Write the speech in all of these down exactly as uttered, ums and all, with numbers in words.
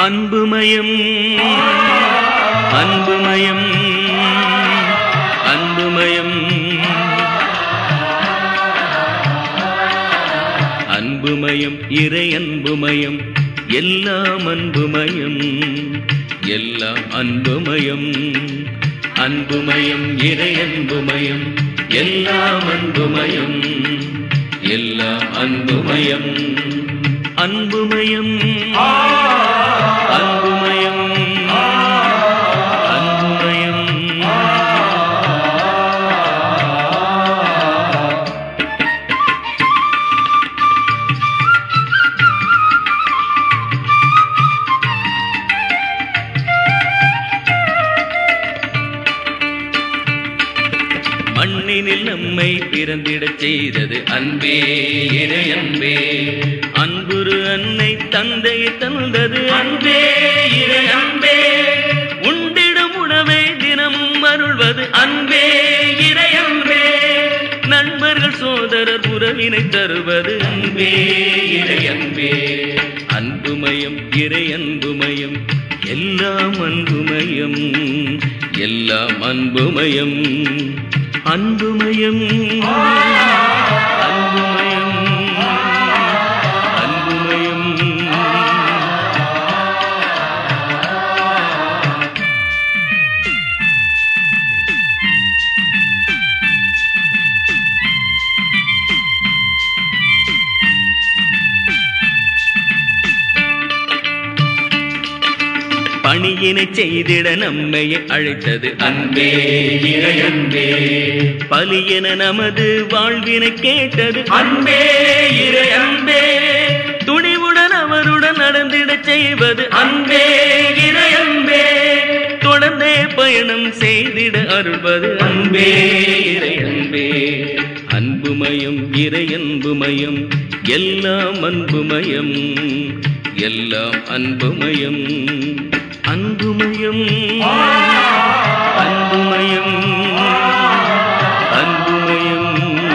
அன்புமயம் அன்புமயம் அன்புமயம் அன்புமயம் இறை அன்புமயம் எல்லாம் அன்புமயம் எல்லாம் அன்புமயம் அன்புமயம் இறை அன்புமயம் எல்லாம் அன்புமயம் எல்லாம் அன்புமயம் அன்புமயம் அன்புமயம் அன்புமயம் மண்ணினில் நம்மை பிறந்திடச் செய்தது அன்பே இறை அன்பே அன்புரு அன்னை தந்தையை தந்தது அன்பே இறை அன்பே உண்டிடும் உணவை தினமும் அருள்வது அன்பே இறை அன்பே நண்பர்கள் சோதரர் உறவினை தருவது அன்பே இறை அன்பே அன்புமயம் இறை அன்புமயம் எல்லாம் அன்புமயம் எல்லாம் அன்புமயம் அன்புமயம் அன்புமயம் அன்புமயம் பணியினை செய்திட நம்மையை அழைத்தது அன்பே இறை அன்பே பலியென நமது வாழ்வினை கேட்டது அன்பே இறை அன்பே துணிவுடன் அவருடன் நடந்திடச் செய்வது அன்பே இறை அன்பே தொடர்ந்தே பயணம் செய்திட அருள்வது அன்பே இறை அன்பே அன்புமயம் இறை அன்புமயம் எல்லாம் அன்புமயம் எல்லாம் அன்புமயம் அன்புமயம் அன்புமயம் அன்புமயம்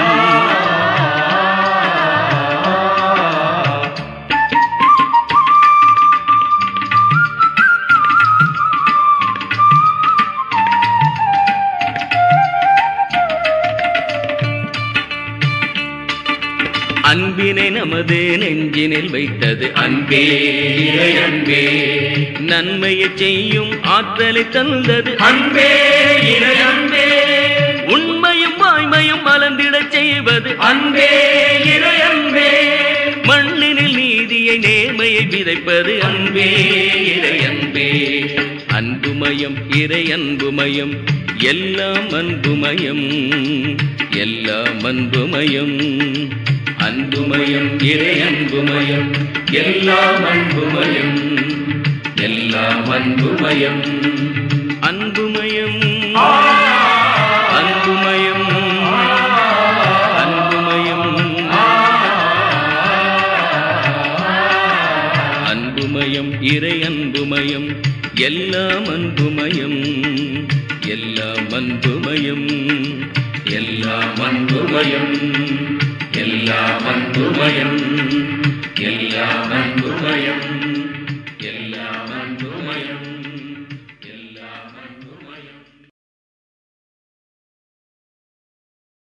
அன்பினை நமது நெஞ்சினில் வைத்தது அன்பே இறை அன்பே நன்மையை செய்யும் ஆற்றலை தந்தது அன்பே இறை அன்பே உண்மையும் வாய்மையும் மலர்ந்திடச் செய்வது அன்பே இறை அன்பே மண்ணினில் நீதியை நேர்மையை விதைப்பது அன்பே இறை அன்பே அன்புமயம் இறை அன்புமயம் எல்லாம் அன்புமயம் எல்லாம் அன்புமயம் அன்புமயம் இறை அன்புமயம் எல்லாம் அன்புமயம் எல்லாம் அன்புமயம் அன்புமயம் அன்புமயம் அன்புமயம் அன்புமயம் இறை அன்புமயம் எல்லாம் அன்புமயம் எல்லாம் அன்புமயம் எல்லாம் அன்புமயம் எல்லாம் அன்புமயம் எல்லாம் அன்புமயம்